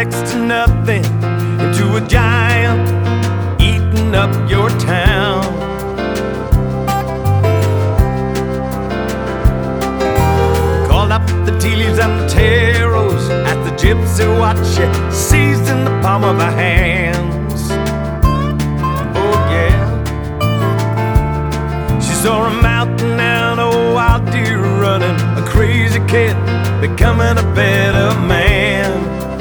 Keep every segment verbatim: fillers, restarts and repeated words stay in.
next to nothing into a giant eating up your town. Called up the tea leaves and the taros at the gypsy watch she seized in the palm of her hands. Oh yeah, she saw a mountain and a wild deer running, a crazy kid becoming a better man.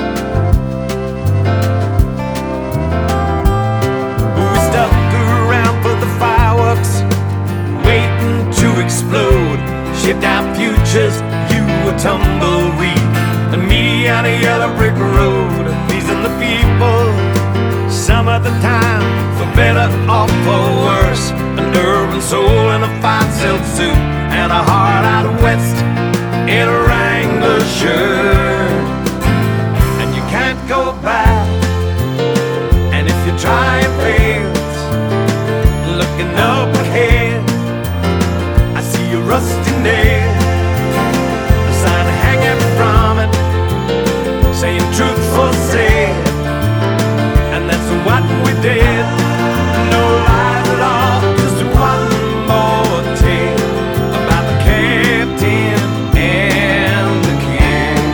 We stuck around for the fireworks, waiting to explode. Shipped our futures, you a tumbleweed, and me on a yellow brick road. Pleasing the people, some of the time, for better or for worse. An urban soul in a fine silk suit, and a heart out west in a Wrangler shirt. And you can't go back, and if you try it fails. Looking up ahead, I see a rusty nail, a sign hanging from it saying truth for sale. And that's what we did, no lies at all, just one more tale about the captain and the king.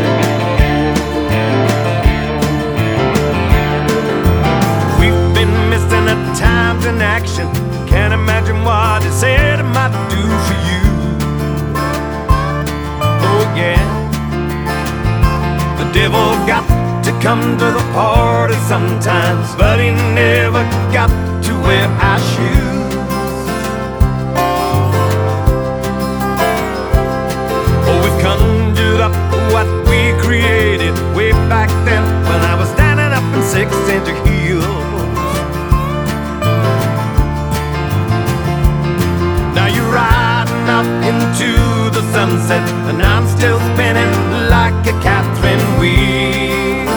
We've been missing at times in action, can't imagine what it said it might do for you. Oh yeah, the devil got to come to the party sometimes, but he never got to wear our shoes. Oh, we've conjured up what we created way back then, when I was standing up in six-inch heels. Now you're riding out into the sunset, and I'm still spinning like a Catherine wheel.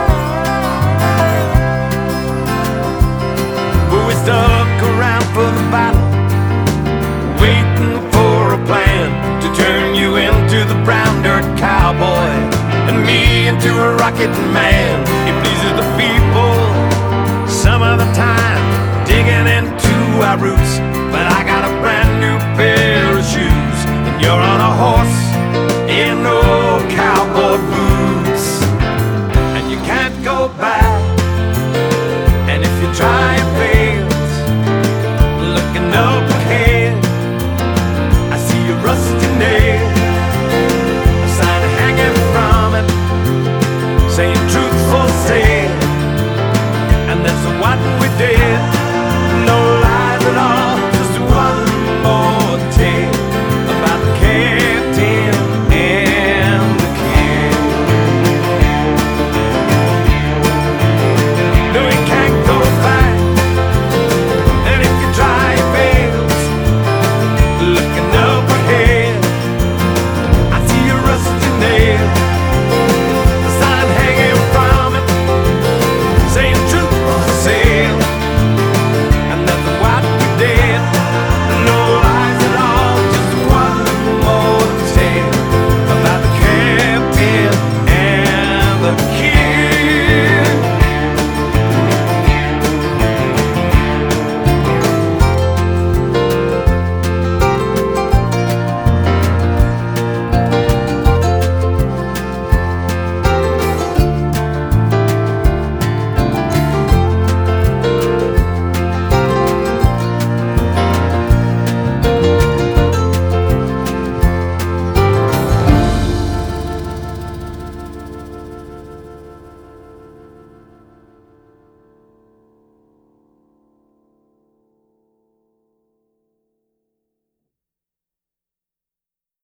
But we stuck around for the battle, waiting for a plan to turn you into the brown dirt cowboy, and me into a rocket man. It pleases the people, some of the time, digging into our roots,